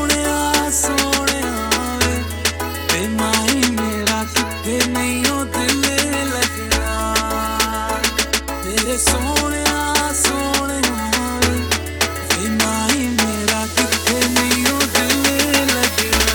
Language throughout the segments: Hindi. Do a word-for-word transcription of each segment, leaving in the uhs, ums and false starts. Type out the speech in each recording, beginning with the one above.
सोने सोने वे ते माही मेरा किथे नहीं हो दिल लगना तेरे सोने सोने वे ते माही मेरा किथे नहीं हो दिल लगना।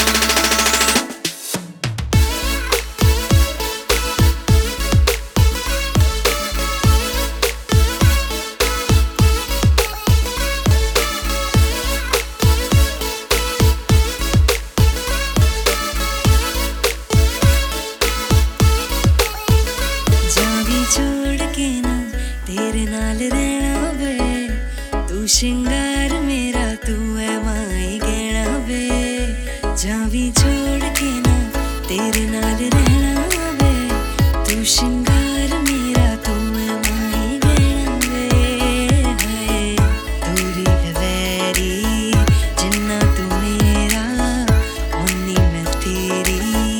छोड़ के ना तेरे नाल रहना वे तू शिंगार मेरा तू है माई गहना वे जावी छोड़ के ना तेरे नाल रहना वे तू शिंगार मेरा तू है माई गहना वे हाय दूरी है वैरी जिन्ना तू मेरा उन्नी मैं तेरी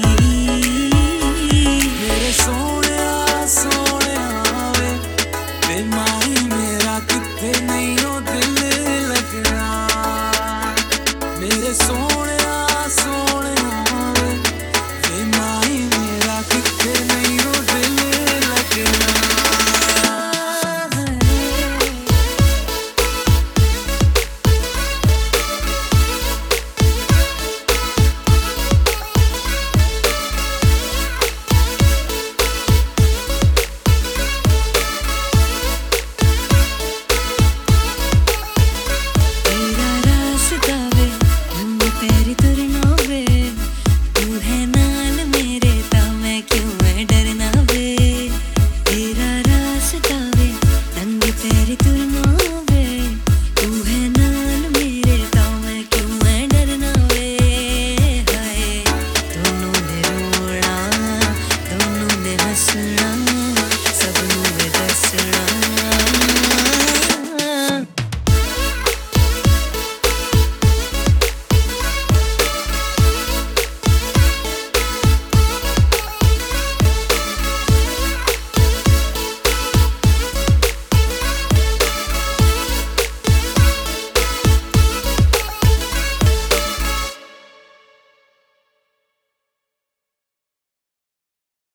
मेरे सोने सोने वे माही मेरा किथे नहीं हो दिल लगना मेरे सोने